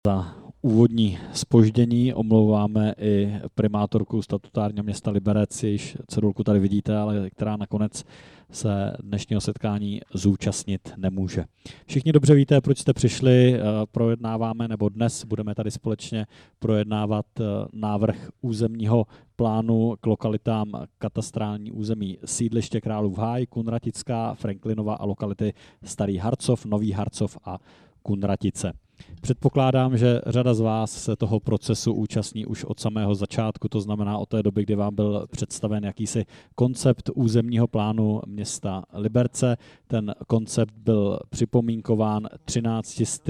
Za úvodní zpoždění omlouváme i primátorku statutárního města Liberec, jejíž cedulku tady vidíte, ale která nakonec se dnešního setkání zúčastnit nemůže. Všichni dobře víte, proč jste přišli, projednáváme, nebo dnes budeme tady společně projednávat návrh územního plánu k lokalitám katastrální území sídliště Králův Háj, Kunratická, Franklinova a lokality Starý Harcov, Nový Harcov a Kunratice. Předpokládám, že řada z vás se toho procesu účastní už od samého začátku, to znamená od té doby, kdy vám byl představen jakýsi koncept územního plánu města Liberce. Ten koncept byl připomínkován 1300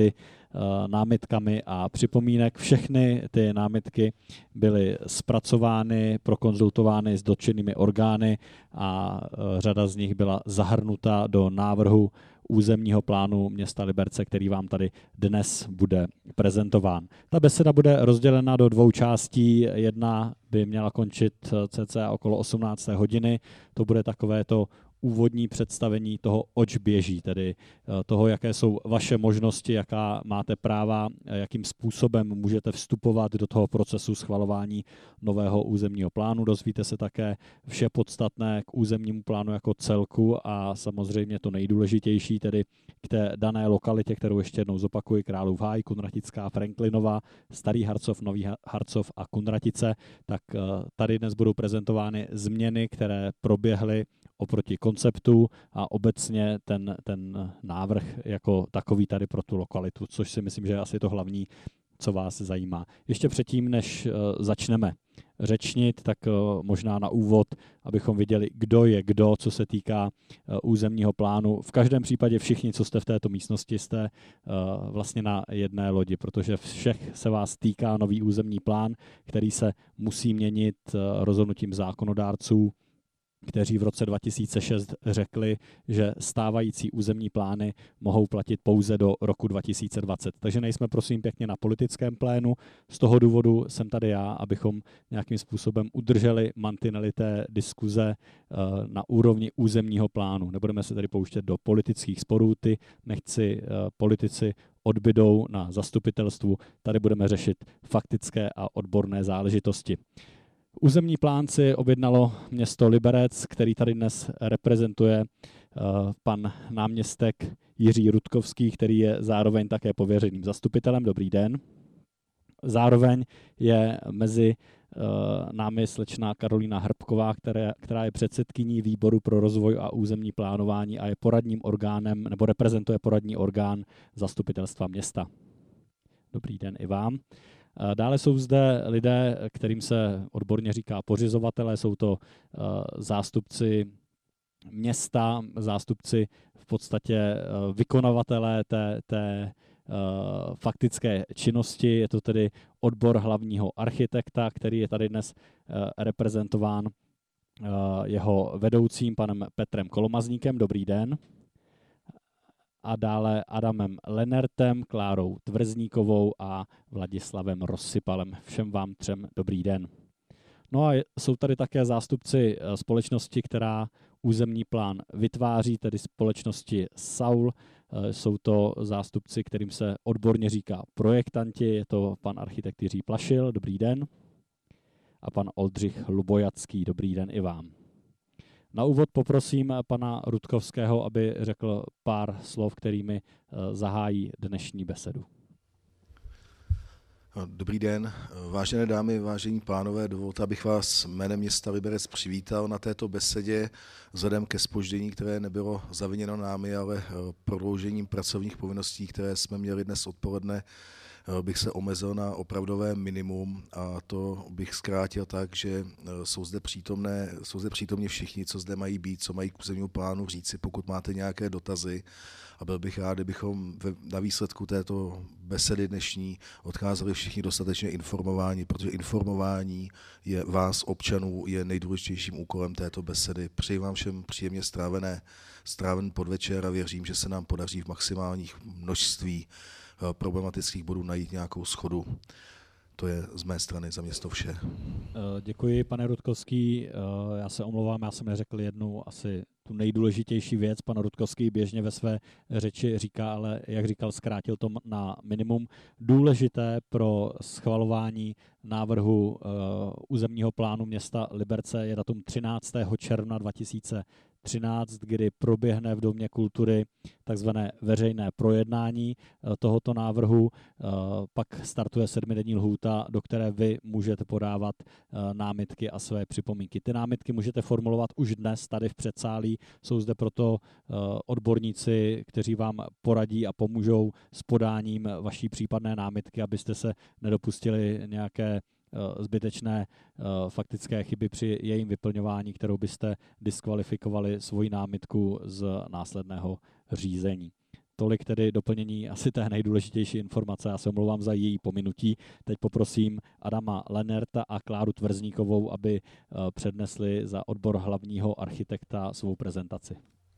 námitkami a připomínek. Všechny ty námitky byly zpracovány, prokonzultovány s dotčenými orgány a řada z nich byla zahrnuta do návrhu územního plánu města Liberce, který vám tady dnes bude prezentován. Ta beseda bude rozdělena do dvou částí. Jedna by měla končit cca okolo 18. hodiny. To bude takové to úvodní představení toho, oč běží, tedy toho, jaké jsou vaše možnosti, jaká máte práva, jakým způsobem můžete vstupovat do toho procesu schvalování nového územního plánu. Dozvíte se také vše podstatné k územnímu plánu jako celku a samozřejmě to nejdůležitější, tedy k té dané lokalitě, kterou ještě jednou zopakuji, Králův Háj, Kunratická, Franklinova, Starý Harcov, Nový Harcov a Kunratice, tak tady dnes budou prezentovány změny, které proběhly oproti konceptu a obecně ten návrh jako takový tady pro tu lokalitu, což si myslím, že je asi to hlavní, co vás zajímá. Ještě předtím, než začneme řečnit, tak možná na úvod, abychom viděli, kdo je kdo, co se týká územního plánu. V každém případě všichni, co jste v této místnosti, jste vlastně na jedné lodi, protože všech se vás týká nový územní plán, který se musí měnit rozhodnutím zákonodárců, kteří v roce 2006 řekli, že stávající územní plány mohou platit pouze do roku 2020. Takže nejsme prosím pěkně na politickém plénu. Z toho důvodu jsem tady já, abychom nějakým způsobem udrželi mantinely té diskuze na úrovni územního plánu. Nebudeme se tady pouštět do politických sporů, ty nechci politici odbydou na zastupitelstvu. Tady budeme řešit faktické a odborné záležitosti. Územní plán si objednalo město Liberec, který tady dnes reprezentuje pan náměstek Jiří Rutkovský, který je zároveň také pověřeným zastupitelem. Dobrý den. Zároveň je mezi námi slečna Karolína Hrbková, která je předsedkyní výboru pro rozvoj a územní plánování a je poradním orgánem, nebo reprezentuje poradní orgán zastupitelstva města. Dobrý den i vám. Dále jsou zde lidé, kterým se odborně říká pořizovatelé, jsou to zástupci města, zástupci v podstatě vykonavatelé té faktické činnosti. Je to tedy odbor hlavního architekta, který je tady dnes reprezentován jeho vedoucím, panem Petrem Kolomazníkem. Dobrý den. A dále Adamem Lenertem, Klárou Tvrzníkovou a Vladislavem Rozsypalem. Všem vám třem dobrý den. No a jsou tady také zástupci společnosti, která územní plán vytváří, tedy společnosti Saul. Jsou to zástupci, kterým se odborně říká projektanti. Je to pan architekt Jiří Plašil, dobrý den. A pan Oldřich Lubojacký, dobrý den i vám. Na úvod poprosím pana Rutkovského, aby řekl pár slov, kterými zahájí dnešní besedu. Dobrý den, vážené dámy, vážení pánové, dovolte, abych vás jménem města Liberec přivítal na této besedě vzhledem ke zpoždění, které nebylo zaviněno námi, ale prodloužením pracovních povinností, které jsme měli dnes odpoledne, bych se omezil na opravdové minimum a to bych zkrátil tak, že jsou zde přítomni všichni, co zde mají být, co mají k územnímu plánu říci, pokud máte nějaké dotazy. A byl bych rád, kdybychom na výsledku této besedy dnešní odcházeli všichni dostatečně informováni, protože informování je vás, občanů, je nejdůležitějším úkolem této besedy. Přeji vám všem příjemně stráven podvečer a věřím, že se nám podaří v maximálních množství problematických bodů najít nějakou shodu. to je z mé strany za město vše. Děkuji, pane Rudkovský. Já se omlouvám, já jsem neřekl jednu asi tu nejdůležitější věc. Pan Rudkovský běžně ve své řeči říká, ale jak říkal, zkrátil to na minimum. Důležité pro schvalování návrhu územního plánu města Liberce je datum 13. června 2013, kdy proběhne v Domě kultury takzvané veřejné projednání tohoto návrhu. Pak startuje 7denní lhůta, do které vy můžete podávat námitky a své připomínky. Ty námitky můžete formulovat už dnes tady v předsálí. Jsou zde proto odborníci, kteří vám poradí a pomůžou s podáním vaší případné námitky, abyste se nedopustili nějaké zbytečné faktické chyby při jejím vyplňování, kterou byste diskvalifikovali svoji námitku z následného řízení. Tolik tedy doplnění asi té nejdůležitější informace. Já se omlouvám za její pominutí. Teď poprosím Adama Lenerta a Kláru Tverzníkovou, aby přednesli za odbor hlavního architekta svou prezentaci.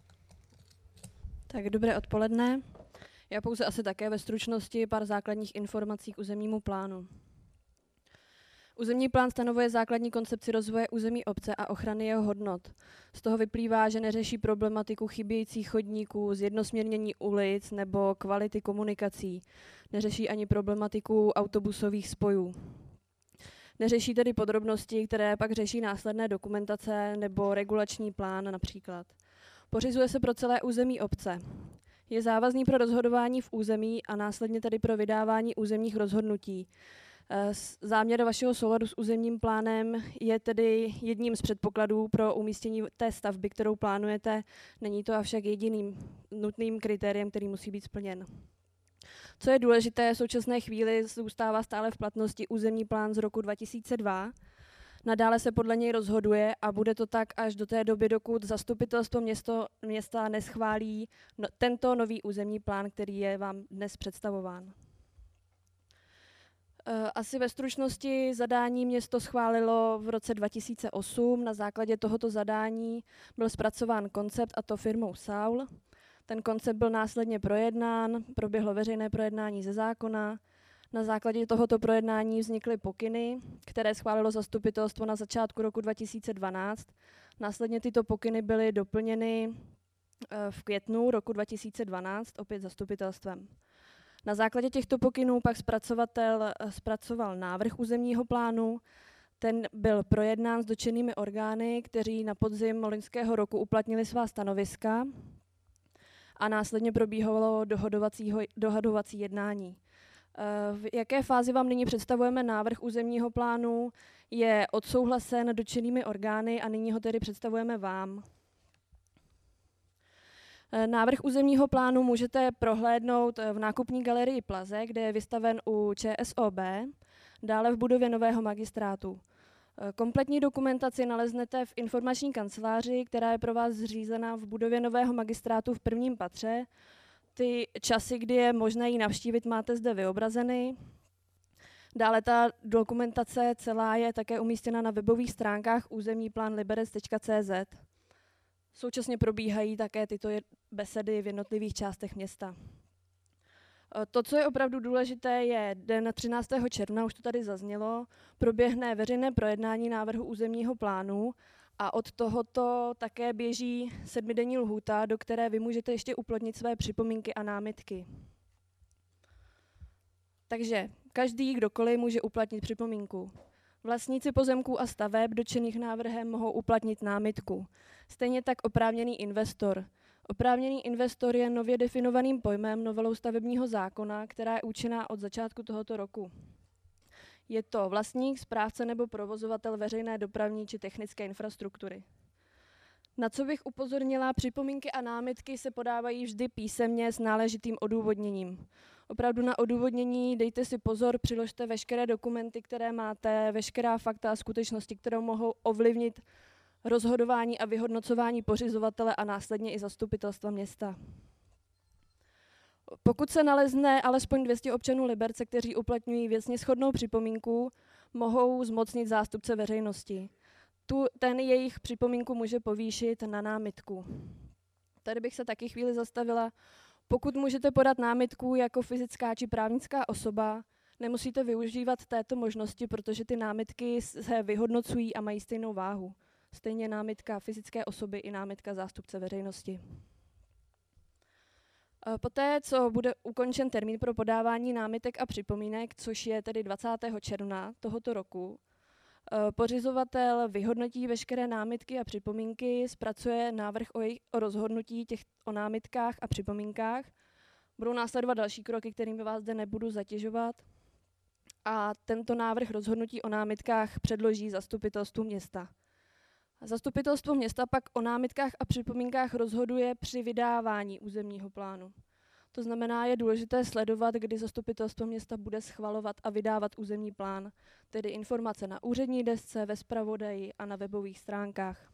Tak dobré odpoledne. Já pouze asi také ve stručnosti pár základních informací k územnímu plánu. Územní plán stanovuje základní koncepci rozvoje území obce a ochrany jeho hodnot. Z toho vyplývá, že neřeší problematiku chybějících chodníků, zjednosměrnění ulic nebo kvality komunikací. Neřeší ani problematiku autobusových spojů. Neřeší tedy podrobnosti, které pak řeší následné dokumentace nebo regulační plán například. Pořizuje se pro celé území obce. Je závazný pro rozhodování v území a následně tedy pro vydávání územních rozhodnutí. Záměr vašeho souladu s územním plánem je tedy jedním z předpokladů pro umístění té stavby, kterou plánujete. Není to avšak jediným nutným kritériem, který musí být splněn. Co je důležité, v současné chvíli zůstává stále v platnosti územní plán z roku 2002. Nadále se podle něj rozhoduje a bude to tak až do té doby, dokud zastupitelstvo města neschválí tento nový územní plán, který je vám dnes představován. Asi ve stručnosti zadání město schválilo v roce 2008. Na základě tohoto zadání byl zpracován koncept, a to firmou Saul. Ten koncept byl následně projednán, proběhlo veřejné projednání ze zákona. Na základě tohoto projednání vznikly pokyny, které schválilo zastupitelstvo na začátku roku 2012. Následně tyto pokyny byly doplněny v květnu roku 2012, opět zastupitelstvem. Na základě těchto pokynů pak zpracovatel zpracoval návrh územního plánu. Ten byl projednán s dotčenými orgány, kteří na podzim loňského roku uplatnili svá stanoviska a následně probíhalo dohadovací jednání. V jaké fázi vám nyní představujeme návrh územního plánu? Je odsouhlasen dotčenými orgány a nyní ho tedy představujeme vám. Návrh územního plánu můžete prohlédnout v nákupní galerii Plaze, kde je vystaven u ČSOB, dále v budově nového magistrátu. Kompletní dokumentaci naleznete v informační kanceláři, která je pro vás zřízena v budově nového magistrátu v prvním patře. Ty časy, kdy je možné ji navštívit, máte zde vyobrazeny. Dále ta dokumentace celá je také umístěna na webových stránkách územníplánliberec.cz. Současně probíhají také tyto besedy v jednotlivých částech města. To, co je opravdu důležité, je den 13. června, už to tady zaznělo, proběhne veřejné projednání návrhu územního plánu a od tohoto také běží 7denní lhůta, do které vy můžete ještě uplatnit své připomínky a námitky. Takže každý, kdokoliv může uplatnit připomínku. Vlastníci pozemků a staveb dotčených návrhem mohou uplatnit námitku. Stejně tak oprávněný investor. Oprávněný investor je nově definovaným pojmem novelou stavebního zákona, která je účinná od začátku tohoto roku. Je to vlastník, správce nebo provozovatel veřejné dopravní či technické infrastruktury. Na co bych upozornila, připomínky a námitky se podávají vždy písemně s náležitým odůvodněním. Opravdu na odůvodnění dejte si pozor, přiložte veškeré dokumenty, které máte, veškerá fakta a skutečnosti, které mohou ovlivnit rozhodování a vyhodnocování pořizovatele a následně i zastupitelstva města. Pokud se nalezne alespoň 200 občanů Liberce, kteří uplatňují věcně shodnou připomínku, mohou zmocnit zástupce veřejnosti. Ten jejich připomínku může povýšit na námitku. Tady bych se taky chvíli zastavila. Pokud můžete podat námitku jako fyzická či právnická osoba, Nemusíte využívat této možnosti, protože ty námitky se vyhodnocují a mají stejnou váhu. Stejně námitka fyzické osoby i námitka zástupce veřejnosti. Poté, co bude ukončen termín pro podávání námitek a připomínek, což je tedy 20. června tohoto roku, pořizovatel vyhodnotí veškeré námitky a připomínky, zpracuje návrh o rozhodnutí o námitkách a připomínkách. Budou následovat další kroky, kterými vás zde nebudu zatěžovat. A tento návrh rozhodnutí o námitkách předloží zastupitelstvu města. Zastupitelstvo města pak o námitkách a připomínkách rozhoduje při vydávání územního plánu. To znamená, je důležité sledovat, kdy zastupitelstvo města bude schvalovat a vydávat územní plán, tedy informace na úřední desce, ve zpravodaji a na webových stránkách.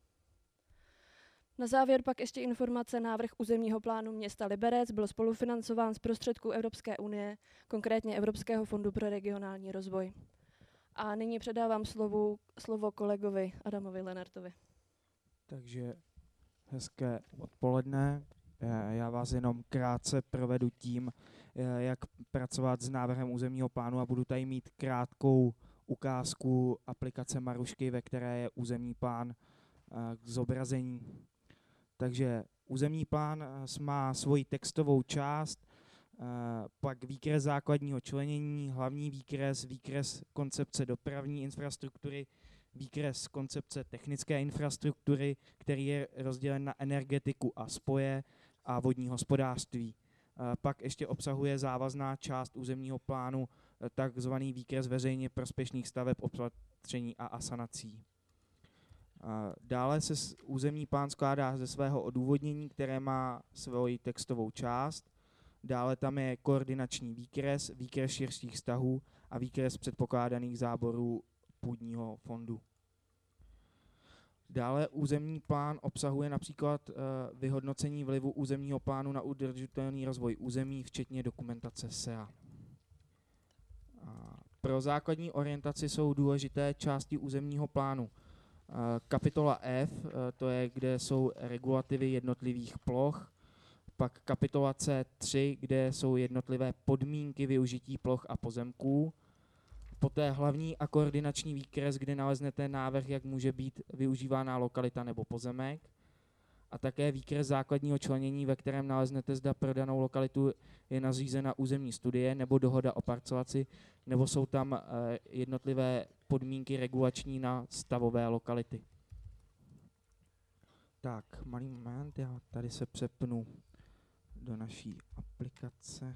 Na závěr pak ještě informace: návrh územního plánu města Liberec byl spolufinancován z prostředků Evropské unie, konkrétně Evropského fondu pro regionální rozvoj. A nyní předávám slovo kolegovi Adamovi Lenertovi. Takže hezké odpoledne. Já vás jenom krátce provedu tím, jak pracovat s návrhem územního plánu, a budu tady mít krátkou ukázku aplikace Marušky, ve které je územní plán k zobrazení. Takže územní plán má svoji textovou část, pak výkres základního členění, hlavní výkres, výkres koncepce dopravní infrastruktury, výkres koncepce technické infrastruktury, který je rozdělen na energetiku a spoje a vodní hospodářství. Pak ještě obsahuje závazná část územního plánu, takzvaný výkres veřejně prospěšných staveb, opatření a asanací. Dále se územní plán skládá ze svého odůvodnění, které má svoji textovou část. Dále tam je koordinační výkres, výkres širších vztahů a výkres předpokládaných záborů půdního fondu. Dále územní plán obsahuje například vyhodnocení vlivu územního plánu na udržitelný rozvoj území, včetně dokumentace SEA. Pro základní orientaci jsou důležité části územního plánu. Kapitola F, to je, kde jsou regulativy jednotlivých ploch, pak kapitola C3, kde jsou jednotlivé podmínky využití ploch a pozemků, poté hlavní a koordinační výkres, kde naleznete návrh, jak může být využívána lokalita nebo pozemek, a také výkres základního členění, ve kterém naleznete, zda pro danou lokalitu je nařízena územní studie nebo dohoda o parcelaci, nebo jsou tam jednotlivé podmínky regulační na stavové lokality. Tak, malý moment, já tady se přepnu do naší aplikace.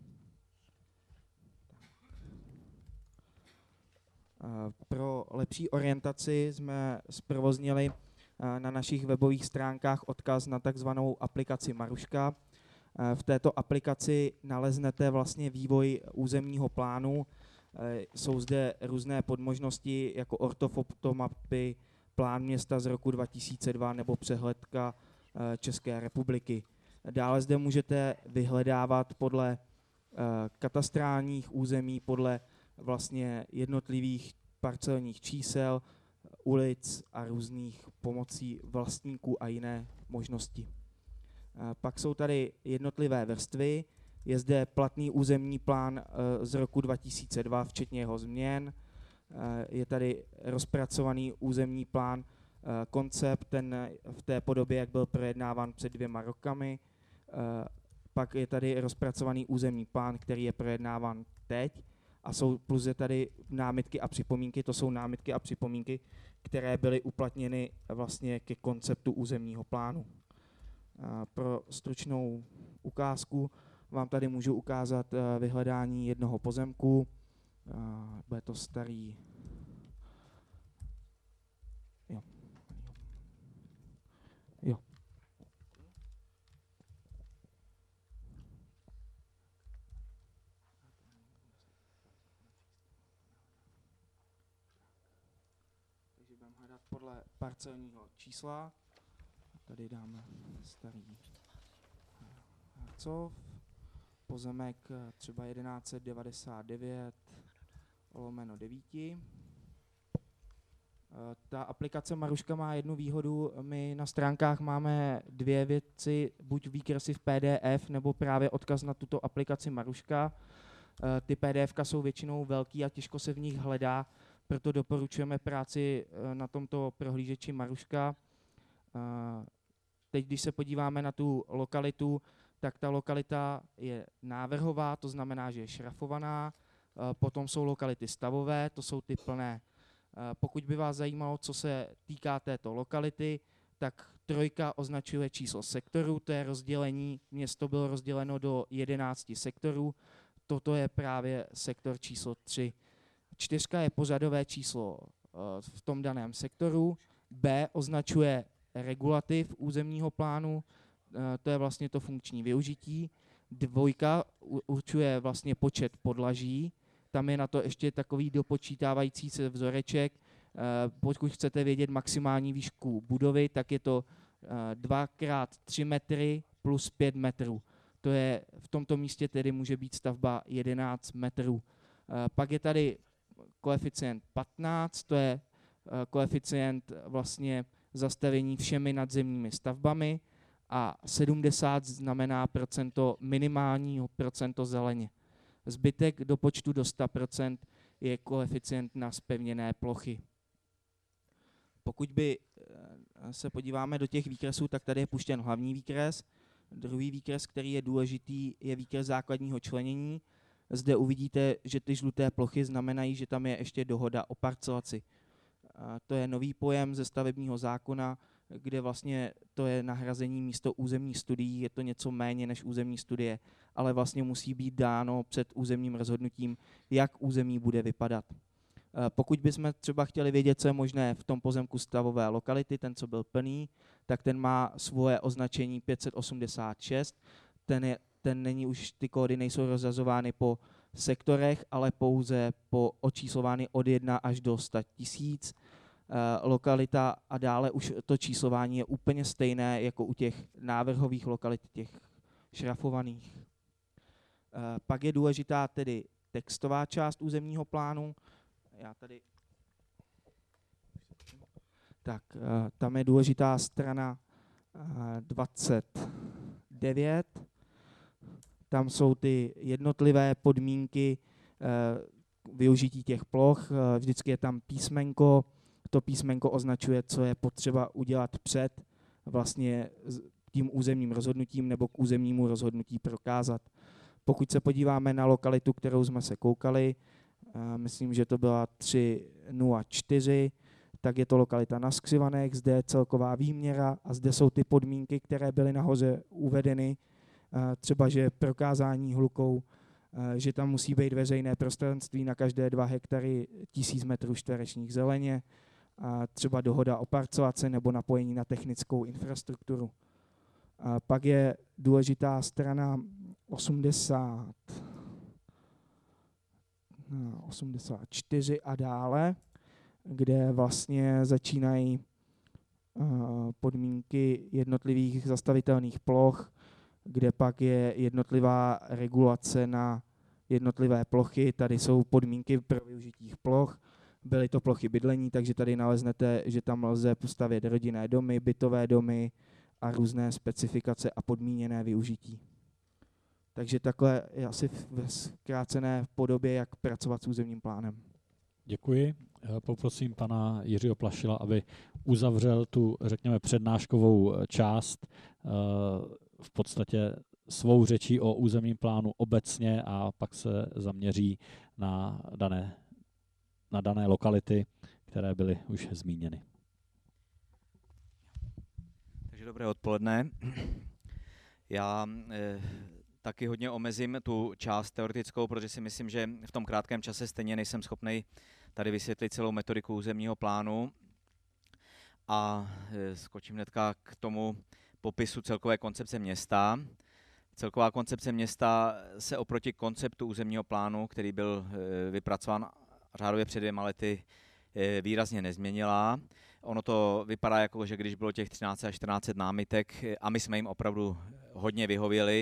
Pro lepší orientaci jsme zprovoznili na našich webových stránkách odkaz na takzvanou aplikaci Maruška. V této aplikaci naleznete vlastně vývoj územního plánu. Jsou zde různé podmožnosti jako ortofotomapy, plán města z roku 2002 nebo přehledka České republiky. Dále zde můžete vyhledávat podle katastrálních území, podle vlastně jednotlivých parcelních čísel, ulic a různých pomocí vlastníků a jiné možnosti. Pak jsou tady jednotlivé vrstvy. Je zde platný územní plán z roku 2002, včetně jeho změn. Je tady rozpracovaný územní plán, koncept, ten v té podobě, jak byl projednáván před 2 rokami. Pak je tady rozpracovaný územní plán, který je projednáván teď. A jsou plus je tady námitky a připomínky, to jsou námitky a připomínky, které byly uplatněny vlastně ke konceptu územního plánu. Pro stručnou ukázku vám tady můžu ukázat vyhledání jednoho pozemku. Bude to starý. Jo. Takže budeme hledat podle parcelního čísla. Tady dáme starý Hercov, pozemek třeba 1199/9. Ta aplikace Maruška má jednu výhodu, my na stránkách máme 2 věci, buď výkresy v PDF, nebo právě odkaz na tuto aplikaci Maruška. Ty PDFka jsou většinou velký a těžko se v nich hledá, proto doporučujeme práci na tomto prohlížeči Maruška. Teď, když se podíváme na tu lokalitu, tak ta lokalita je návrhová, to znamená, že je šrafovaná. Potom jsou lokality stavové, to jsou ty plné. Pokud by vás zajímalo, co se týká této lokality, tak 3 označuje číslo sektoru, to je rozdělení, město bylo rozděleno do 11 sektorů, toto je právě sektor číslo 3. 4 je pořadové číslo v tom daném sektoru, B označuje regulativ územního plánu, to je vlastně to funkční využití, 2 určuje vlastně počet podlaží, tam je na to ještě takový dopočítávající se vzoreček. Pokud chcete vědět maximální výšku budovy, tak je to 2x3 metry plus 5 metrů. To je v tomto místě tedy může být stavba 11 metrů. Pak je tady koeficient 15, to je koeficient vlastně zastavení všemi nadzemními stavbami a 70 znamená minimálního procento zeleně. Zbytek do počtu do 100% je koeficient na zpevněné plochy. Pokud by se podíváme do těch výkresů, tak tady je puštěn hlavní výkres. Druhý výkres, který je důležitý, je výkres základního členění. Zde uvidíte, že ty žluté plochy znamenají, že tam je ještě dohoda o parcelaci. To je nový pojem ze stavebního zákona, kde vlastně to je nahrazení místo územních studií, je to něco méně než územní studie, ale vlastně musí být dáno před územním rozhodnutím, jak území bude vypadat. Pokud bychom třeba chtěli vědět, co je možné v tom pozemku stavové lokality, ten, co byl plný, tak ten má svoje označení 586, ten není už, ty kódy nejsou rozřazovány po sektorech, ale pouze očíslovány od 1 až do 100 000. Lokalita a dále už to číslování je úplně stejné jako u těch návrhových lokalit, těch šrafovaných. Pak je důležitá tedy textová část územního plánu. Tam je důležitá strana 29. Tam jsou ty jednotlivé podmínky využití těch ploch. Vždycky je tam písmenko. To písmenko označuje, co je potřeba udělat před vlastně tím územním rozhodnutím nebo k územnímu rozhodnutí prokázat. Pokud se podíváme na lokalitu, kterou jsme se koukali, myslím, že to byla 304, tak je to lokalita na Skřivanech, zde je celková výměra a zde jsou ty podmínky, které byly nahoře uvedeny, třeba že prokázání hlukou, že tam musí být veřejné prostranství na každé 2 hektary 1000 metrů čtverečních zeleně, a třeba dohoda o parcelaci nebo napojení na technickou infrastrukturu. A pak je důležitá strana 84 a dále, kde vlastně začínají podmínky jednotlivých zastavitelných ploch, kde pak je jednotlivá regulace na jednotlivé plochy. Tady jsou podmínky pro využití ploch. Byly to plochy bydlení, takže tady naleznete, že tam lze postavit rodinné domy, bytové domy a různé specifikace a podmíněné využití. Takže takhle je asi ve zkrácené podobě, jak pracovat s územním plánem. Děkuji. Poprosím pana Jiřího Plašila, aby uzavřel tu, řekněme, přednáškovou část v podstatě svou řečí o územním plánu obecně a pak se zaměří na dané lokality, které byly už zmíněny. Takže dobré odpoledne. Já taky hodně omezím tu část teoretickou, protože si myslím, že v tom krátkém čase stejně nejsem schopný tady vysvětlit celou metodiku územního plánu. A skočím hnedka k tomu popisu celkové koncepce města. Celková koncepce města se oproti konceptu územního plánu, který byl vypracován řádově před 2 lety, výrazně nezměnila. Ono to vypadá jako, že když bylo těch 13 až 14 námitek a my jsme jim opravdu hodně vyhověli,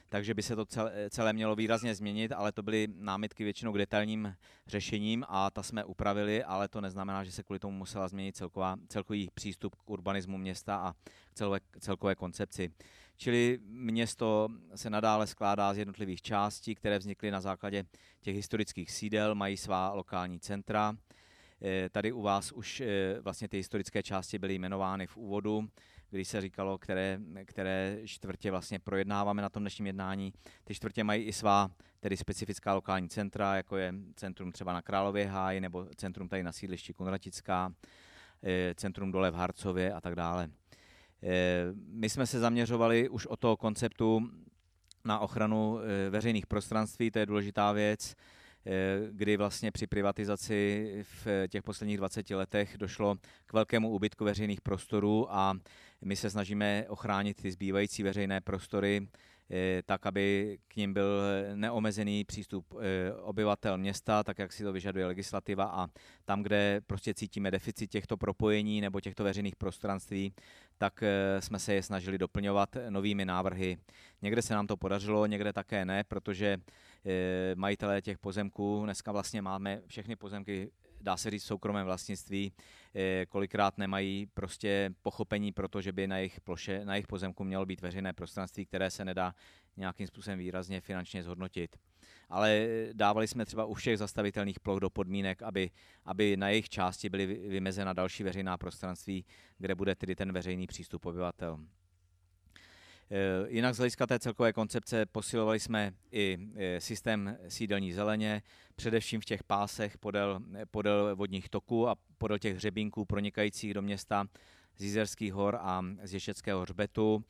takže by se to celé mělo výrazně změnit, ale to byly námitky většinou k detailním řešením a ta jsme upravili, ale to neznamená, že se kvůli tomu musela změnit celkový přístup k urbanismu města a k celkové koncepci. Čili město se nadále skládá z jednotlivých částí, které vznikly na základě těch historických sídel, mají svá lokální centra. Tady u vás už vlastně ty historické části byly jmenovány v úvodu, když se říkalo, které čtvrtě vlastně projednáváme na tom dnešním jednání. Ty čtvrtě mají i svá tedy specifická lokální centra, jako je centrum třeba na Králově háji, nebo centrum tady na sídlišti Kunratická, centrum dole v Harcově a tak dále. My jsme se zaměřovali už od toho konceptu na ochranu veřejných prostranství, to je důležitá věc, kdy vlastně při privatizaci v těch posledních 20 letech došlo k velkému úbytku veřejných prostorů a my se snažíme ochránit ty zbývající veřejné prostory tak, aby k nim byl neomezený přístup obyvatel města, tak jak si to vyžaduje legislativa, a tam, kde prostě cítíme deficit těchto propojení nebo těchto veřejných prostranství, tak jsme se je snažili doplňovat novými návrhy. Někde se nám to podařilo, někde také ne, protože majitelé těch pozemků, dneska vlastně máme všechny pozemky, dá se říct, v soukromém vlastnictví, kolikrát nemají prostě pochopení, protože by na jejich ploše, na jejich pozemku mělo být veřejné prostranství, které se nedá nějakým způsobem výrazně finančně zhodnotit. Ale dávali jsme třeba u všech zastavitelných ploch do podmínek, aby na jejich části byly vymezena další veřejná prostranství, kde bude tedy ten veřejný přístup obyvatel. Jinak z hlediska té celkové koncepce posilovali jsme i systém sídelní zeleně, především v těch pásech podél vodních toků a podél těch hřebínků pronikajících do města z Jizerských hor a z Ještědského hřbetu.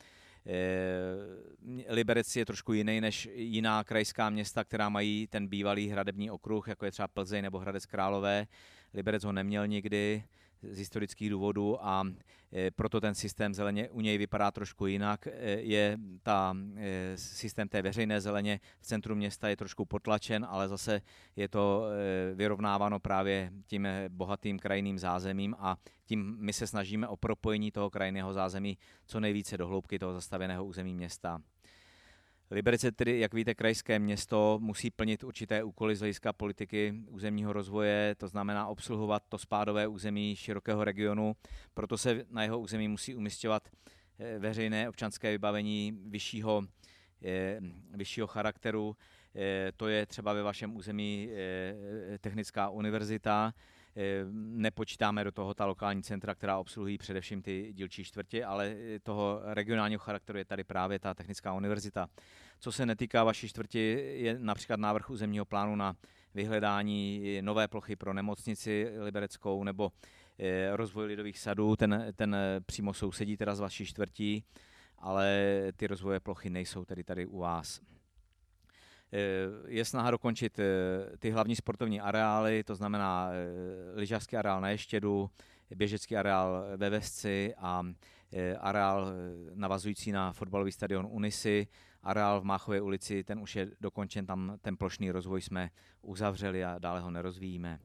Liberec je trošku jiný než jiná krajská města, která mají ten bývalý hradební okruh, jako je třeba Plzeň nebo Hradec Králové. Liberec ho neměl nikdy z historických důvodů a proto ten systém zeleně u něj vypadá trošku jinak. Systém té veřejné zeleně v centru města je trošku potlačen, ale zase je to vyrovnáváno právě tím bohatým krajinným zázemím a tím my se snažíme o propojení toho krajinného zázemí co nejvíce do hloubky toho zastavěného území města. Liberec je tedy, jak víte, krajské město, musí plnit určité úkoly z hlediska politiky územního rozvoje, to znamená obsluhovat to spádové území širokého regionu, proto se na jeho území musí umisťovat veřejné občanské vybavení vyššího charakteru. To je třeba ve vašem území Technická univerzita. Nepočítáme do toho ta lokální centra, která obsluhují především ty dílčí čtvrtě, ale toho regionálního charakteru je tady právě ta Technická univerzita. Co se netýká vaší čtvrti, je například návrh územního plánu na vyhledání nové plochy pro nemocnici libereckou nebo rozvoj lidových sadů, ten přímo sousedí teda s vaší čtvrtí, ale ty rozvoje plochy nejsou tedy tady u vás. Je snaha dokončit ty hlavní sportovní areály, to znamená lyžařský areál na Ještědu, běžecký areál ve Vesci a areál navazující na fotbalový stadion Unisy, areál v Máchově ulici, ten už je dokončen, tam ten plošný rozvoj jsme uzavřeli a dále ho nerozvíjíme.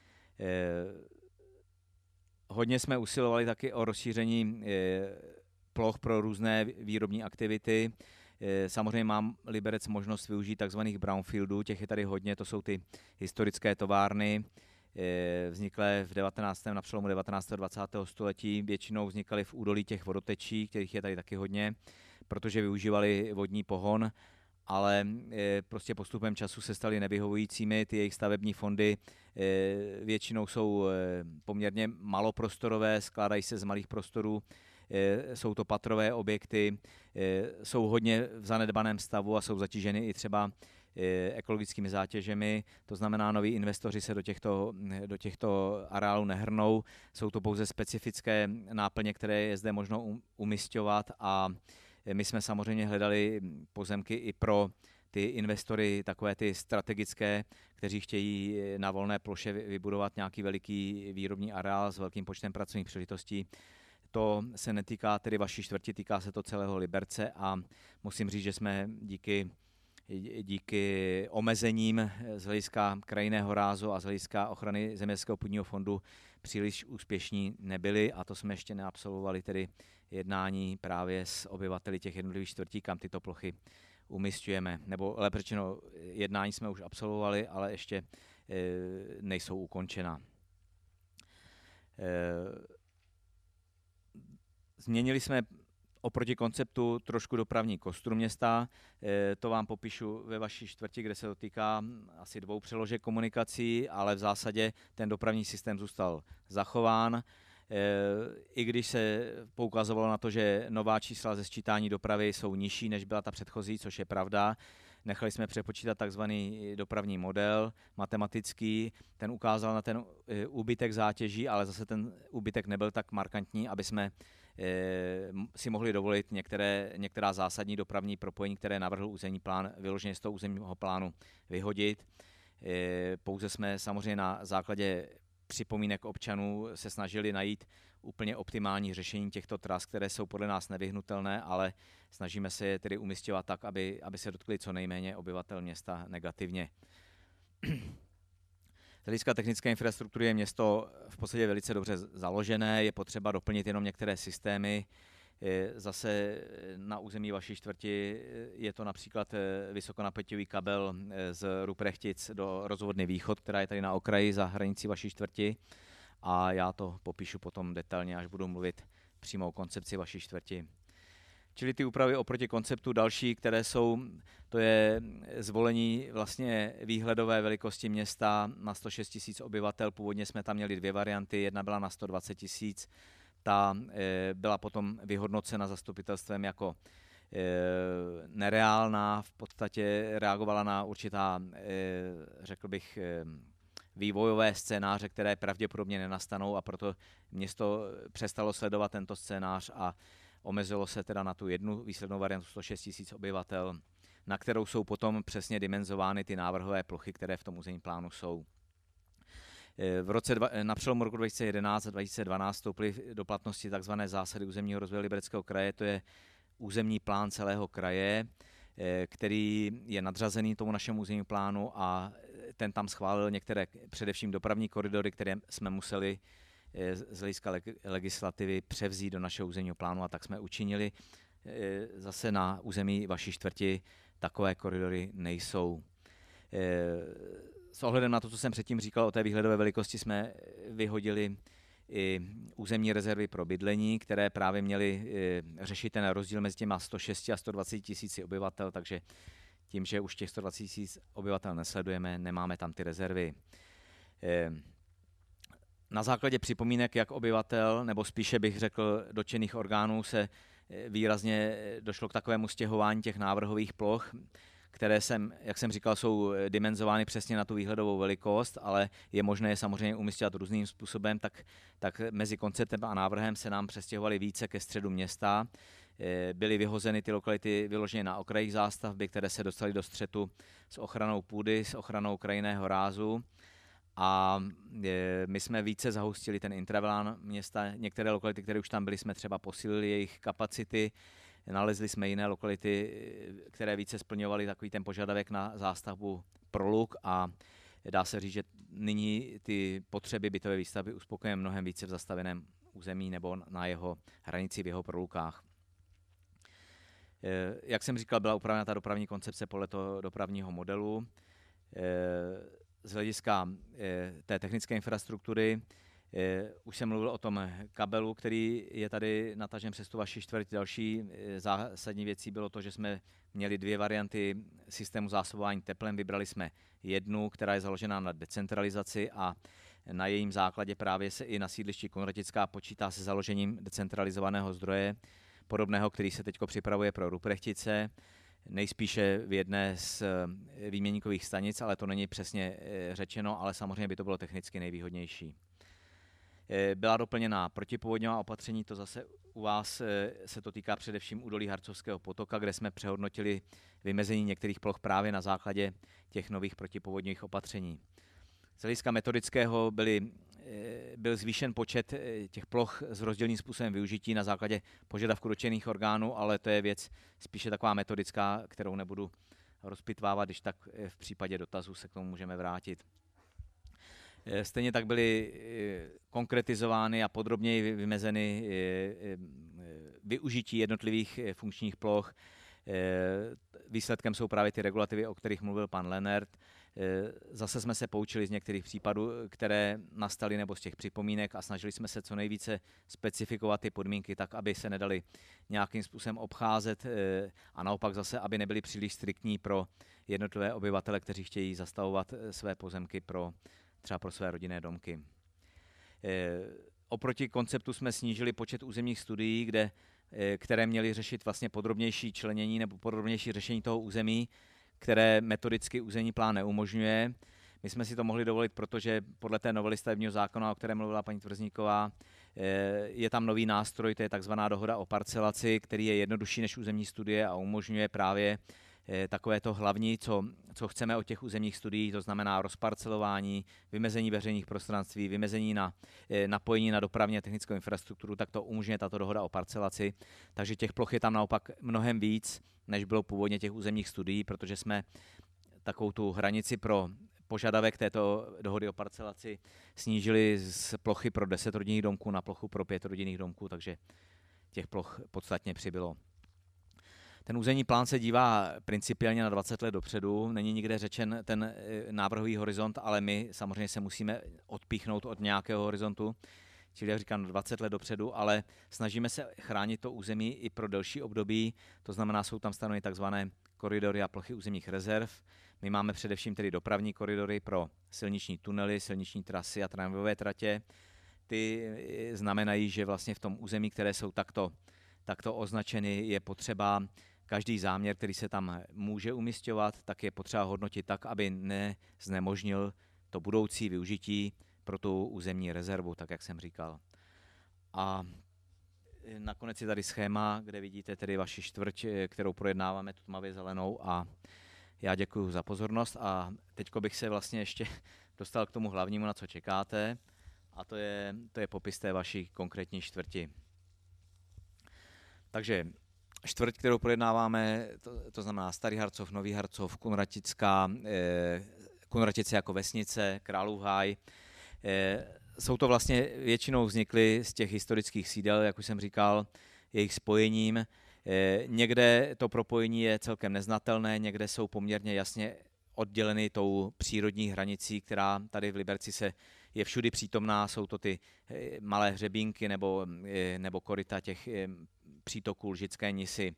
Hodně jsme usilovali taky o rozšíření ploch pro různé výrobní aktivity. Samozřejmě mám Liberec možnost využít takzvaných brownfieldů, těch je tady hodně, to jsou ty historické továrny, vzniklé na přelomu 19. a 20. století, většinou vznikaly v údolí těch vodotečí, kterých je tady taky hodně, protože využívali vodní pohon, ale prostě postupem času se staly nevyhovujícími, ty jejich stavební fondy většinou jsou poměrně maloprostorové, skládají se z malých prostorů, jsou to patrové objekty, jsou hodně v zanedbaném stavu a jsou zatíženy i třeba ekologickými zátěžemi, to znamená, noví investoři se do těchto areálů nehrnou, jsou to pouze specifické náplně, které je zde možno umisťovat a my jsme samozřejmě hledali pozemky i pro ty investory, takové ty strategické, kteří chtějí na volné ploše vybudovat nějaký veliký výrobní areál s velkým počtem pracovních příležitostí. To se netýká tedy vaší čtvrti, týká se to celého Liberce a musím říct, že jsme díky omezením z hlediska krajinného rázu a z hlediska ochrany zemědělského půdního fondu příliš úspěšní nebyli a to jsme ještě neabsolvovali tedy jednání právě s obyvateli těch jednotlivých čtvrtí, kam tyto plochy umisťujeme, nebo lépe řečeno, jednání jsme už absolvovali, ale ještě nejsou ukončena. Změnili jsme oproti konceptu trošku dopravní kostru města. To vám popíšu ve vaší čtvrti, kde se dotýká asi 2 přeložek komunikací, ale v zásadě ten dopravní systém zůstal zachován. I když se poukazovalo na to, že nová čísla ze sčítání dopravy jsou nižší, než byla ta předchozí, což je pravda, nechali jsme přepočítat takzvaný dopravní model matematický, ten ukázal na ten úbytek zátěží, ale zase ten úbytek nebyl tak markantní, aby jsme si mohli dovolit některá zásadní dopravní propojení, které navrhl územní plán, vyloženě z toho územního plánu vyhodit. Pouze jsme samozřejmě na základě připomínek občanů se snažili najít úplně optimální řešení těchto tras, které jsou podle nás nevyhnutelné, ale snažíme se je tedy umisťovat tak, aby se dotkli co nejméně obyvatel města negativně. Z hlediska technické infrastruktury je město v podstatě velice dobře založené, je potřeba doplnit jenom některé systémy. Zase na území vaší čtvrti je to například vysokonapěťový kabel z Ruprechtic do rozvodny Východ, která je tady na okraji za hranicí vaší čtvrti. A já to popíšu potom detailně, až budu mluvit přímo o koncepci vaší čtvrti. Čili ty úpravy oproti konceptu další, které jsou, to je zvolení vlastně výhledové velikosti města na 106 000 obyvatel. Původně jsme tam měli 2 varianty, jedna byla na 120 000, ta byla potom vyhodnocena zastupitelstvem jako nereálná, v podstatě reagovala na určitá, řekl bych, vývojové scénáře, které pravděpodobně nenastanou, a proto město přestalo sledovat tento scénář a omezilo se teda na tu jednu výslednou variantu 106 000 obyvatel, na kterou jsou potom přesně dimenzovány ty návrhové plochy, které v tom územním plánu jsou. Na přelomu roku 2011 a 2012 vstoupily do platnosti tzv. Zásady územního rozvoje Libereckého kraje, to je územní plán celého kraje, který je nadřazený tomu našemu územnímu plánu, a ten tam schválil některé především dopravní koridory, které jsme museli z hlediska legislativy převzít do našeho územního plánu, a tak jsme učinili. Zase na území vaší čtvrti takové koridory nejsou. S ohledem na to, co jsem předtím říkal o té výhledové velikosti, jsme vyhodili i územní rezervy pro bydlení, které právě měly řešit ten rozdíl mezi těma 106 a 120 000 obyvatel, takže tím, že už těch 120 000 obyvatel nesledujeme, nemáme tam ty rezervy. Na základě připomínek jak obyvatel, nebo spíše bych řekl dotčených orgánů, se výrazně došlo k takovému stěhování těch návrhových ploch, které jak jsem říkal, jsou dimenzovány přesně na tu výhledovou velikost, ale je možné je samozřejmě umístit různým způsobem, tak mezi konceptem a návrhem se nám přestěhovaly více ke středu města. Byly vyhozeny ty lokality vyloženě na okrajích zástavby, které se dostaly do střetu s ochranou půdy, s ochranou krajinného rázu. A my jsme více zahustili ten intravilán města. Některé lokality, které už tam byly, jsme třeba posílili jejich kapacity. Nalezli jsme jiné lokality, které více splňovaly takový ten požadavek na zástavbu proluk, a dá se říct, že nyní ty potřeby bytové výstavby uspokojujeme mnohem více v zastavěném území nebo na jeho hranici v jeho prolukách. Jak jsem říkal, byla upravena ta dopravní koncepce podle toho dopravního modelu. Z hlediska té technické infrastruktury už jsem mluvil o tom kabelu, který je tady natažen přes tu vaši čtvrť. Další zásadní věcí bylo to, že jsme měli 2 varianty systému zásobování teplem. Vybrali jsme jednu, která je založená na decentralizaci, a na jejím základě právě se i na sídlišti Konratická počítá se založením decentralizovaného zdroje, podobného, který se teď připravuje pro Ruprechtice, nejspíše v jedné z výměníkových stanic, ale to není přesně řečeno, ale samozřejmě by to bylo technicky nejvýhodnější. Byla doplněna protipovodňová opatření, to zase u vás se to týká především údolí Harcovského potoka, kde jsme přehodnotili vymezení některých ploch právě na základě těch nových protipovodňových opatření. Z hlediska metodického byl zvýšen počet těch ploch s rozdílným způsobem využití na základě požadavku dotčených orgánů, ale to je věc spíše taková metodická, kterou nebudu rozpitvávat, když tak v případě dotazů se k tomu můžeme vrátit. Stejně tak byly konkretizovány a podrobněji vymezeny využití jednotlivých funkčních ploch. výsledkem jsou právě ty regulativy, o kterých mluvil pan Lennert. Zase jsme se poučili z některých případů, které nastaly, nebo z těch připomínek, a snažili jsme se co nejvíce specifikovat ty podmínky tak, aby se nedaly nějakým způsobem obcházet a naopak zase, aby nebyly příliš striktní pro jednotlivé obyvatele, kteří chtějí zastavovat své pozemky třeba pro své rodinné domky. Oproti konceptu jsme snížili počet územních studií, které měly řešit vlastně podrobnější členění nebo podrobnější řešení toho území, které metodicky územní plán neumožňuje. My jsme si to mohli dovolit, protože podle té novely stavebního zákona, o které mluvila paní Tvrzníková, je tam nový nástroj, to je takzvaná dohoda o parcelaci, který je jednodušší než územní studie a umožňuje právě takové to hlavní, co chceme od těch územních studií, to znamená rozparcelování, vymezení veřejných prostranství, vymezení napojení na dopravní a technickou infrastrukturu, tak to umožňuje tato dohoda o parcelaci. Takže těch ploch je tam naopak mnohem víc, než bylo původně těch územních studií, protože jsme takovou tu hranici pro požadavek této dohody o parcelaci snížili z plochy pro 10 rodinných domků na plochu pro 5 rodinných domků, takže těch ploch podstatně přibylo. Ten územní plán se dívá principiálně na 20 let dopředu, není nikde řečen ten návrhový horizont, ale my samozřejmě se musíme odpíchnout od nějakého horizontu, čili jak říkám 20 let dopředu, ale snažíme se chránit to území i pro delší období, to znamená, jsou tam stanoveny takzvané koridory a plochy územních rezerv. My máme především tedy dopravní koridory pro silniční tunely, silniční trasy a tramvajové tratě. Ty znamenají, že vlastně v tom území, které jsou takto označeny, je potřeba každý záměr, který se tam může umisťovat, tak je potřeba hodnotit tak, aby neznemožnil to budoucí využití pro tu územní rezervu, tak jak jsem říkal. A nakonec je tady schéma, kde vidíte tedy vaši čtvrť, kterou projednáváme, tu tmavě zelenou, a já děkuji za pozornost a teďko bych se vlastně ještě dostal k tomu hlavnímu, na co čekáte, a to je popis té vaší konkrétní čtvrti. Takže čtvrť, kterou projednáváme, to znamená Starý Harcov, Nový Harcov, Kunratice jako vesnice, Králův Háj. Jsou to vlastně většinou vznikly z těch historických sídel, jak už jsem říkal, jejich spojením. Někde to propojení je celkem neznatelné, někde jsou poměrně jasně odděleny tou přírodní hranicí, která tady v Liberci je všudy přítomná. Jsou to ty malé hřebínky nebo koryta těch přítoků Lžické Nisy.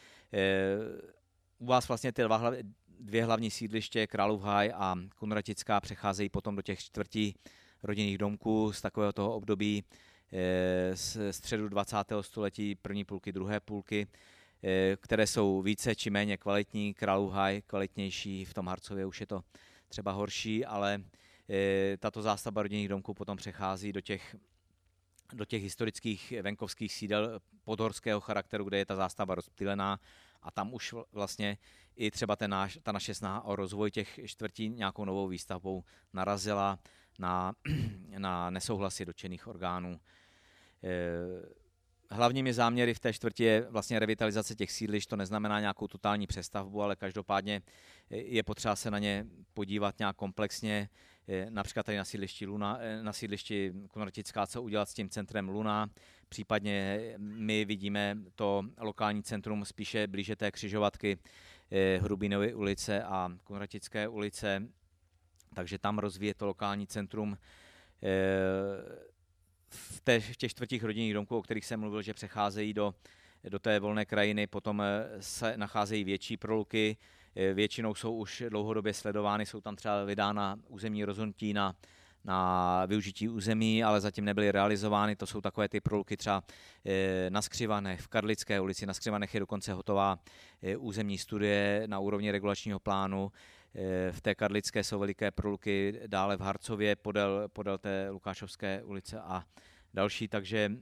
U vás vlastně ty dvě hlavní sídliště, Králův Háj a Kunratická, přecházejí potom do těch čtvrtí rodinných domků z takového toho období z středu 20. století, první půlky, druhé půlky, které jsou více či méně kvalitní. Králův Háj kvalitnější, v tom Harcově už je to třeba horší, ale tato zástavba rodinných domků potom přechází do těch historických venkovských sídel podhorského charakteru, kde je ta zástavba rozptýlená, a tam už vlastně i třeba ta naše snaha o rozvoj těch čtvrtí nějakou novou výstavbou narazila na nesouhlasy dotčených orgánů. Hlavními záměry v té čtvrti je vlastně revitalizace těch sídlišť, to neznamená nějakou totální přestavbu, ale každopádně je potřeba se na ně podívat nějak komplexně, například tady na sídlišti Kunratická, co udělat s tím centrem Luna, případně my vidíme to lokální centrum spíše blíže té křižovatky Hrubínovy ulice a Kunratické ulice, takže tam rozvíjet to lokální centrum. V těch čtvrtích rodinných domků, o kterých jsem mluvil, že přecházejí do té volné krajiny, potom se nacházejí větší proluky, většinou jsou už dlouhodobě sledovány, jsou tam třeba vydána územní rozhodnutí na využití území, ale zatím nebyly realizovány. To jsou takové ty proluky třeba na Skřivanech, v Karlické ulici. Na Skřivanech je dokonce hotová územní studie na úrovni regulačního plánu. V té Karlické jsou veliké proluky, dále v Harcově podél té Lukášovské ulice a další, takže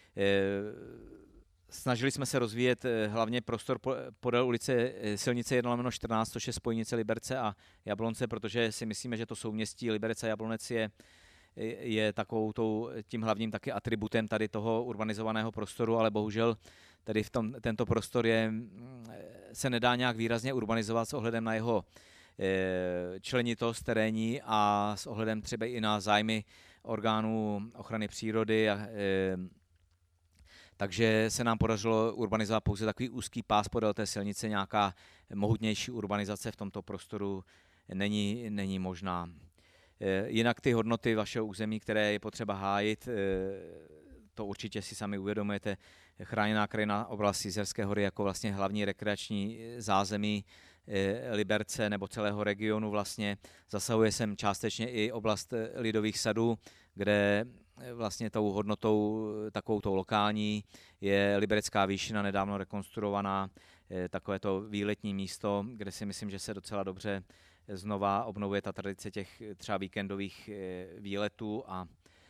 snažili jsme se rozvíjet hlavně prostor podél ulice silnice 1/14, což je spojnice Liberce a Jablonce, protože si myslíme, že to souměstí Liberec a Jablonec je tím hlavním taky atributem tady toho urbanizovaného prostoru, ale bohužel tady tento prostor se nedá nějak výrazně urbanizovat s ohledem na jeho členitost terénní a s ohledem třeba i na zájmy orgánů ochrany přírody. Takže se nám podařilo urbanizovat pouze takový úzký pás podél té silnice, nějaká mohutnější urbanizace v tomto prostoru není možná. Jinak ty hodnoty vašeho území, které je potřeba hájit, to určitě si sami uvědomujete, chráněná krajinná oblast Jizerské hory jako vlastně hlavní rekreační zázemí Liberce nebo celého regionu vlastně. Zasahuje sem částečně i oblast lidových sadů, kde vlastně tou hodnotou, takovou tou lokální, je Liberecká výšina, nedávno rekonstruovaná, takové to výletní místo, kde si myslím, že se docela dobře znova obnovuje ta tradice těch třeba víkendových výletů a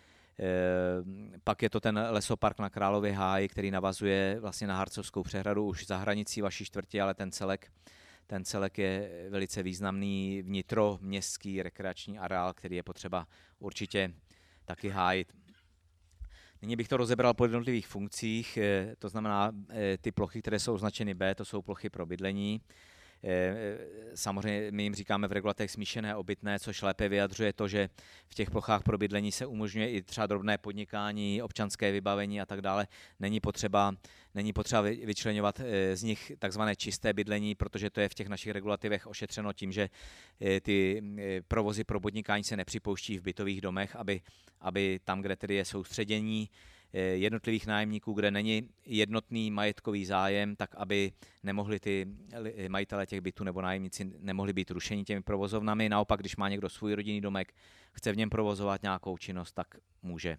pak je to ten lesopark na Králově háji, který navazuje vlastně na Harcovskou přehradu už za hranicí vaší čtvrti, ale ten celek je velice významný vnitroměstský rekreační areál, který je potřeba určitě taky hájit. Nyní bych to rozebral po jednotlivých funkcích, to znamená ty plochy, které jsou označeny B, to jsou plochy pro bydlení. Samozřejmě my jim říkáme v regulatech smíšené obytné, což lépe vyjadřuje to, že v těch plochách pro bydlení se umožňuje i třeba drobné podnikání, občanské vybavení a tak dále. Není potřeba vyčleňovat z nich takzvané čisté bydlení, protože to je v těch našich regulativech ošetřeno tím, že ty provozy pro podnikání se nepřipouští v bytových domech, aby tam, kde tedy je soustředění jednotlivých nájemníků, kde není jednotný majetkový zájem, tak aby nemohli ty majitelé těch bytů nebo nájemníci nemohli být rušeni těmi provozovnami. Naopak, když má někdo svůj rodinný domek, chce v něm provozovat nějakou činnost, tak může.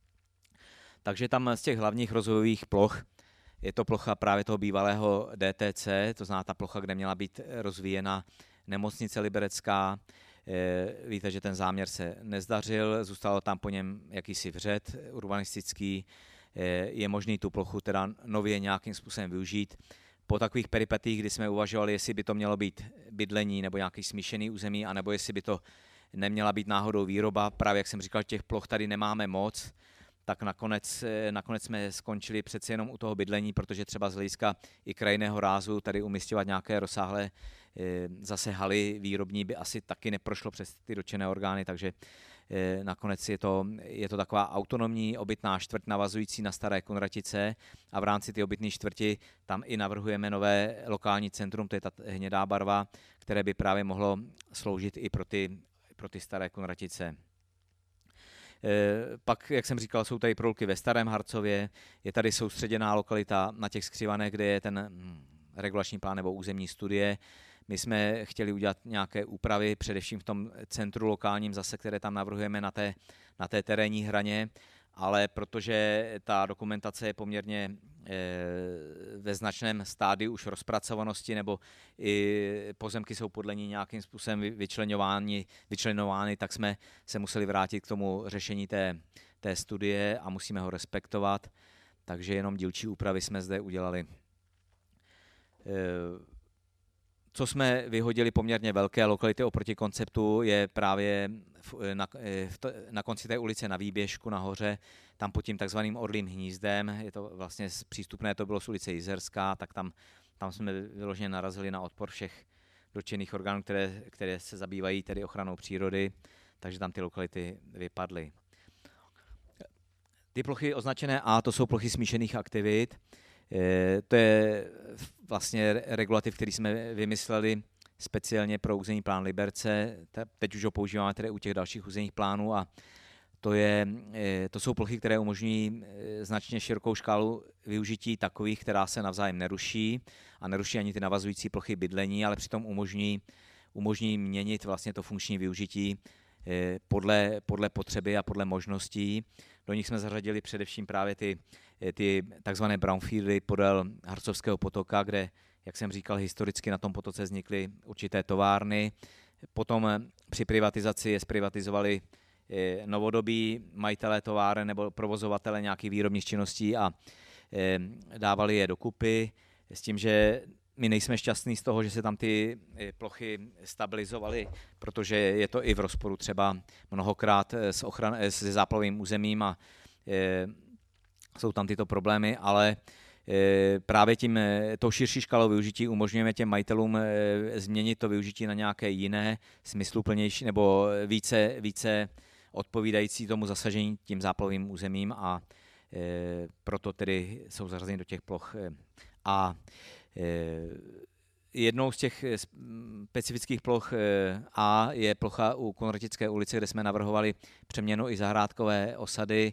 Takže tam z těch hlavních rozvojových ploch je to plocha právě toho bývalého DTC, to znamená ta plocha, kde měla být rozvíjena nemocnice liberecká. Víte, že ten záměr se nezdařil, zůstalo tam po něm jakýsi vřet urbanistický, je možný tu plochu teda nově nějakým způsobem využít. Po takových peripetích, kdy jsme uvažovali, jestli by to mělo být bydlení nebo nějaký smíšený území, anebo jestli by to neměla být náhodou výroba, právě jak jsem říkal, těch ploch tady nemáme moc, tak nakonec jsme skončili přece jenom u toho bydlení, protože třeba z hlediska i krajinného rázu tady umisťovat nějaké rozsáhlé zase haly výrobní by asi taky neprošlo přes ty dotčené orgány, takže nakonec je to taková autonomní obytná čtvrť navazující na Staré Kunratice a v rámci ty obytné čtvrti tam i navrhujeme nové lokální centrum, to je ta hnědá barva, které by právě mohlo sloužit i pro ty Staré Kunratice. Pak, jak jsem říkal, jsou tady prolky ve Starém Harcově, je tady soustředěná lokalita na těch Skřivanech, kde je ten regulační plán nebo územní studie. My jsme chtěli udělat nějaké úpravy, především v tom centru lokálním zase, které tam navrhujeme na té terénní hraně, ale protože ta dokumentace je poměrně ve značném stádiu už rozpracovanosti, nebo i pozemky jsou podle ní nějakým způsobem vyčleňovány, tak jsme se museli vrátit k tomu řešení té studie a musíme ho respektovat, takže jenom dílčí úpravy jsme zde udělali. Co jsme vyhodili poměrně velké lokality oproti konceptu, je právě na konci té ulice na Výběžku nahoře, tam pod tím takzvaným Orlým hnízdem, je to vlastně přístupné, to bylo z ulice Jizerská, tak tam jsme vyloženě narazili na odpor všech dotčených orgánů, které se zabývají tedy ochranou přírody, takže tam ty lokality vypadly. Ty plochy označené A, to jsou plochy smíšených aktivit. To je vlastně regulativ, který jsme vymysleli speciálně pro územní plán Liberce. Teď už ho používáme tedy u těch dalších územních plánů a to jsou plochy, které umožňují značně širokou škálu využití takových, která se navzájem neruší a neruší ani ty navazující plochy bydlení, ale přitom umožní měnit vlastně to funkční využití podle potřeby a podle možností. Do nich jsme zařadili především právě ty takzvané brownfieldy podél Harcovského potoka, kde, jak jsem říkal, historicky na tom potoce vznikly určité továrny. Potom při privatizaci je zprivatizovali novodobí majitelé továren nebo provozovatele nějakých výrobních činností a dávali je dokupy s tím, že my nejsme šťastní z toho, že se tam ty plochy stabilizovaly, protože je to i v rozporu třeba mnohokrát se záplavovým územím a jsou tam tyto problémy, ale právě tou širší škálou využití umožňujeme těm majitelům změnit to využití na nějaké jiné, smysluplnější nebo více odpovídající tomu zasažení tím záplavovým územím a proto tedy jsou zařazeny do těch ploch A. Jednou z těch specifických ploch A je plocha u Konratické ulice, kde jsme navrhovali přeměnu i zahrádkové osady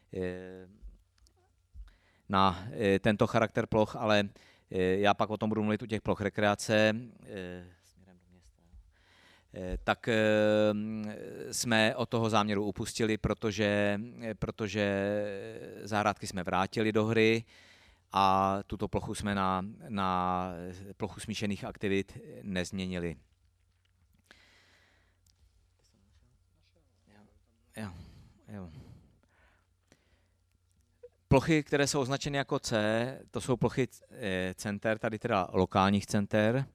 na tento charakter ploch, ale já pak o tom budu mluvit u těch ploch rekreace. Směrem do města. Tak jsme od toho záměru upustili, protože zahrádky jsme vrátili do hry a tuto plochu jsme na plochu smíšených aktivit nezměnili. Jo. Plochy, které jsou označeny jako C, to jsou plochy center, tady teda lokálních center.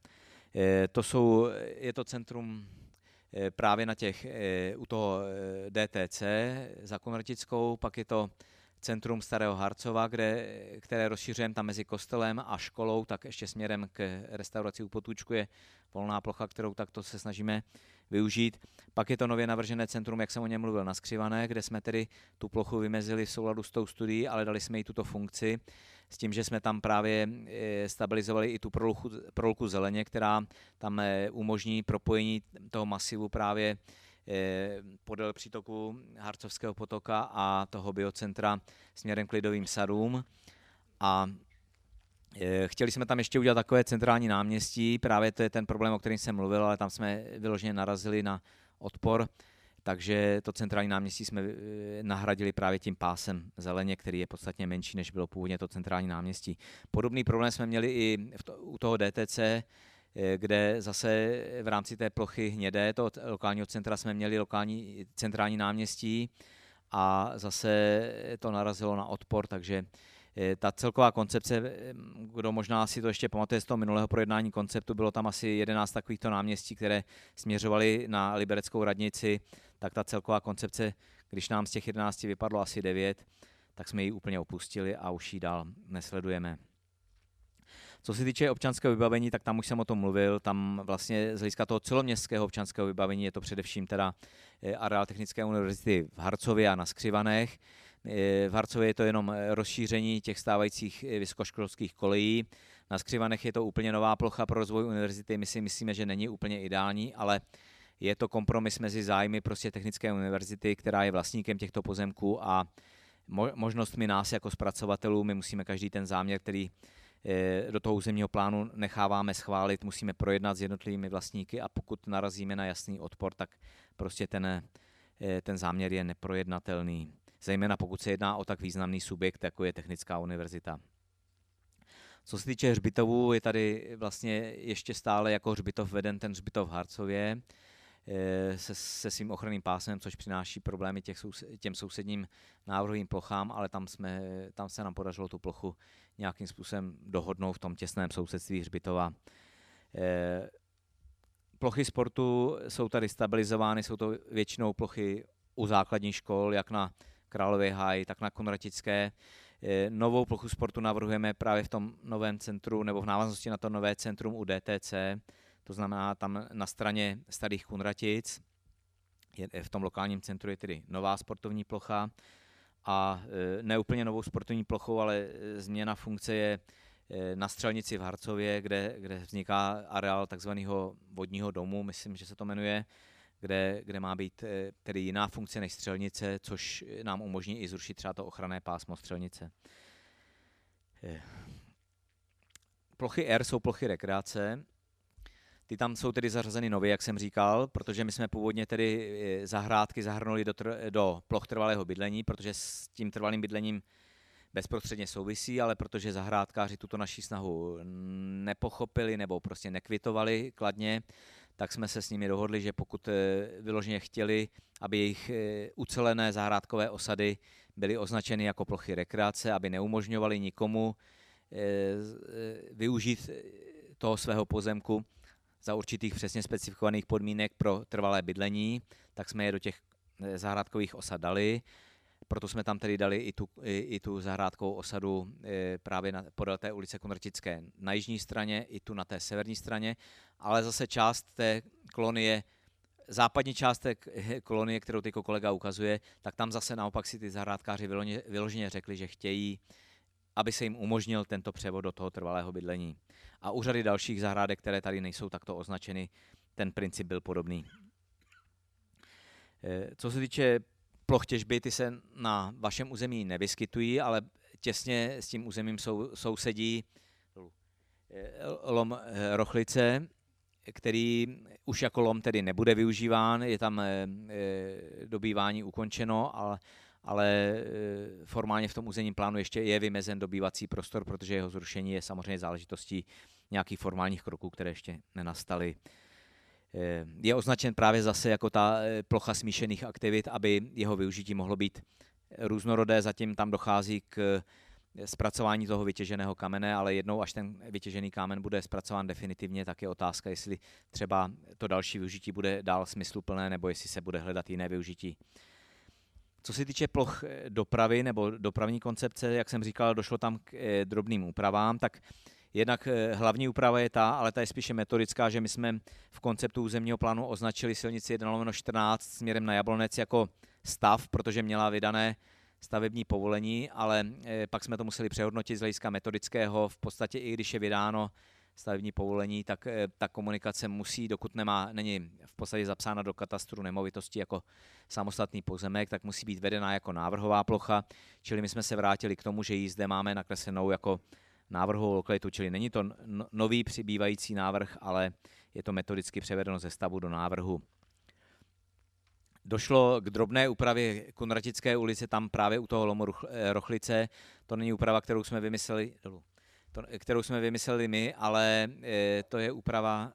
Je to centrum právě u toho DTC za Konratickou, pak je to centrum Starého Harcova, které rozšiřujeme tam mezi kostelem a školou, tak ještě směrem k restauraci u Potůčku je volná plocha, kterou takto se snažíme využít. Pak je to nově navržené centrum, jak jsem o něm mluvil, na Skřivané, kde jsme tedy tu plochu vymezili v souladu s tou studií, ale dali jsme jí tuto funkci, s tím, že jsme tam právě stabilizovali i tu prolku zeleně, která tam umožní propojení toho masivu právě podél přítoku Harcovského potoka a toho biocentra směrem k Lidovým sadům. A chtěli jsme tam ještě udělat takové centrální náměstí, právě to je ten problém, o kterém jsem mluvil, ale tam jsme vyloženě narazili na odpor, takže to centrální náměstí jsme nahradili právě tím pásem zeleně, který je podstatně menší, než bylo původně to centrální náměstí. Podobný problém jsme měli i u toho DTC, kde zase v rámci té plochy hnědé, toho lokálního centra, jsme měli lokální centrální náměstí a zase to narazilo na odpor, takže ta celková koncepce, kdo možná si to ještě pamatuje z toho minulého projednání konceptu, bylo tam asi 11 takovýchto náměstí, které směřovaly na Libereckou radnici, tak ta celková koncepce, když nám z těch 11 vypadlo asi 9, tak jsme ji úplně opustili a už ji dál nesledujeme. Co se týče občanského vybavení, tak tam už jsem o tom mluvil, tam vlastně z hlediska toho celoměstského občanského vybavení je to především teda areál Technické univerzity v Harcově a na Skřivanech. V Harcově je to jenom rozšíření těch stávajících vysokoškolských kolejí. Na Skřivanech je to úplně nová plocha pro rozvoj univerzity. My si myslíme, že není úplně ideální, ale je to kompromis mezi zájmy prostě Technické univerzity, která je vlastníkem těchto pozemků, a možnostmi nás jako zpracovatelů. My musíme každý ten záměr, který do toho územního plánu necháváme schválit, musíme projednat s jednotlivými vlastníky, a pokud narazíme na jasný odpor, tak prostě ten záměr je neprojednatelný. Zejména pokud se jedná o tak významný subjekt, jako je Technická univerzita. Co se týče hřbitovů, je tady vlastně ještě stále jako hřbitov veden ten hřbitov v Harcově se svým ochranným pásem, což přináší problémy těm sousedním návrhovým plochám, ale tam se nám podařilo tu plochu nějakým způsobem dohodnout v tom těsném sousedství hřbitova. Plochy sportu jsou tady stabilizovány, jsou to většinou plochy u základních škol, jak na Králově háji, tak na Konratické. Novou plochu sportu navrhujeme právě v tom novém centru, nebo v návaznosti na to nové centrum u DTC, to znamená tam na straně Starých Kunratic. V tom lokálním centru je tedy nová sportovní plocha a ne úplně novou sportovní plochou, ale změna funkce je na Střelnici v Harcově, kde vzniká areál takzvaného vodního domu, myslím, že se to jmenuje, kde má být tedy jiná funkce než střelnice, což nám umožní i zrušit třeba to ochranné pásmo střelnice. Plochy R jsou plochy rekreace. Ty tam jsou tedy zařazeny nově, jak jsem říkal, protože my jsme původně tedy zahrádky zahrnuli do ploch trvalého bydlení, protože s tím trvalým bydlením bezprostředně souvisí, ale protože zahrádkáři tuto naši snahu nepochopili nebo prostě nekvitovali kladně, tak jsme se s nimi dohodli, že pokud vyloženě chtěli, aby jejich ucelené zahrádkové osady byly označeny jako plochy rekreace, aby neumožňovali nikomu využít toho svého pozemku za určitých přesně specifikovaných podmínek pro trvalé bydlení, tak jsme je do těch zahrádkových osad dali. Proto jsme tam tedy dali i tu zahrádkovou osadu právě podél té ulice Konratické na jižní straně, i tu na té severní straně, ale zase část té kolony je západní část té kolonie, kterou teď kolega ukazuje, tak tam zase naopak si ty zahrádkáři vyloženě řekli, že chtějí, aby se jim umožnil tento převod do toho trvalého bydlení. A u řady dalších zahrádek, které tady nejsou takto označeny, ten princip byl podobný. Co se týče ploch těžby, ty se na vašem území nevyskytují, ale těsně s tím územím sousedí lom Rochlice, který už jako lom tedy nebude využíván, je tam dobývání ukončeno, ale formálně v tom územním plánu ještě je vymezen dobývací prostor, protože jeho zrušení je samozřejmě záležitostí nějakých formálních kroků, které ještě nenastaly. Je označen právě zase jako ta plocha smíšených aktivit, aby jeho využití mohlo být různorodé, zatím tam dochází k zpracování toho vytěženého kamene, ale jednou, až ten vytěžený kámen bude zpracován definitivně, tak je otázka, jestli třeba to další využití bude dál smysluplné, nebo jestli se bude hledat jiné využití. Co se týče ploch dopravy nebo dopravní koncepce, jak jsem říkal, došlo tam k drobným úpravám, tak jednak hlavní úprava je ta, ale ta je spíše metodická, že my jsme v konceptu územního plánu označili silnici 1/14 směrem na Jablonec jako stav, protože měla vydané stavební povolení, ale pak jsme to museli přehodnotit z hlediska metodického. V podstatě i když je vydáno stavební povolení, tak ta komunikace musí, dokud není v podstatě zapsána do katastru nemovitosti jako samostatný pozemek, tak musí být vedena jako návrhová plocha, čili my jsme se vrátili k tomu, že ji zde máme nakreslenou jako návrhovou lokalitu, čili není to nový přibývající návrh, ale je to metodicky převedeno ze stavu do návrhu. Došlo k drobné úpravě Kunratické ulice, tam právě u toho lomu Rochlice. To není úprava, kterou jsme vymysleli my, ale to je úprava...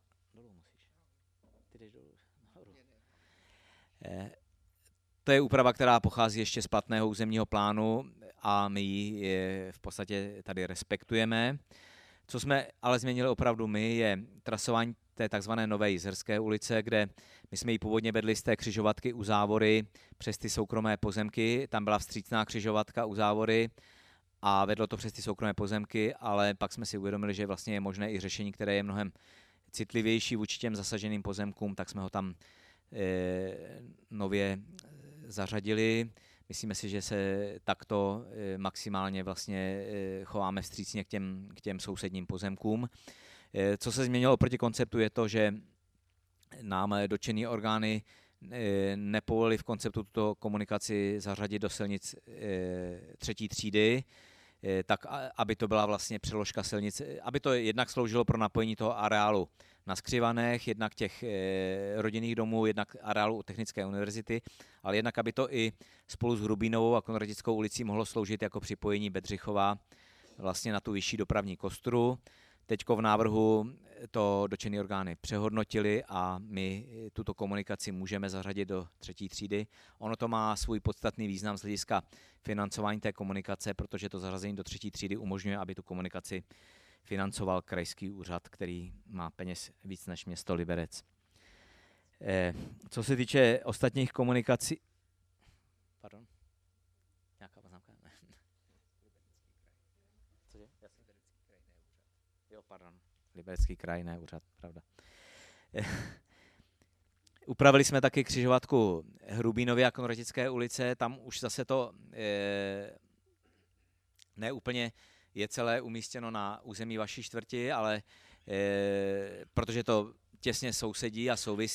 To je úprava, která pochází ještě z platného územního plánu a my ji v podstatě tady respektujeme. Co jsme ale změnili opravdu my, je trasování té takzvané Nové Jizerské ulice, kde my jsme ji původně vedli z té křižovatky u Závory přes ty soukromé pozemky. Tam byla vstřícná křižovatka u Závory a vedlo to přes ty soukromé pozemky, ale pak jsme si uvědomili, že vlastně je možné i řešení, které je mnohem citlivější vůči těm zasaženým pozemkům, tak jsme ho tam nově zařadili. Myslíme si, že se takto maximálně vlastně chováme vstřícně k těm sousedním pozemkům. Co se změnilo oproti konceptu je to, že nám dotčené orgány nepovolili v konceptu tuto komunikaci zařadit do silnic 3. třídy, tak aby to byla vlastně přeložka silnic, aby to jednak sloužilo pro napojení toho areálu na Skřivanech, jednak těch rodinných domů, jednak areálu Technické univerzity, ale jednak aby to i spolu s Hrubínovou a Konratickou ulicí mohlo sloužit jako připojení Bedřichova vlastně na tu vyšší dopravní kostru. Teďko v návrhu to dotčené orgány přehodnotili a my tuto komunikaci můžeme zařadit do 3. třídy. Ono to má svůj podstatný význam z hlediska financování té komunikace, protože to zařazení do 3. třídy umožňuje, aby tu komunikaci financoval krajský úřad, který má peněz víc než město Liberec. Co se týče ostatních komunikací... Pardon? Nějaká poznámka? Cože? Jo, pardon. Liberecký kraj, ne úřad, pravda. Upravili jsme taky křižovatku Hrubínově a Konratické ulice, tam už zase to ne úplně je celé umístěno na území vaší čtvrti, ale protože to těsně sousedí a souvisí,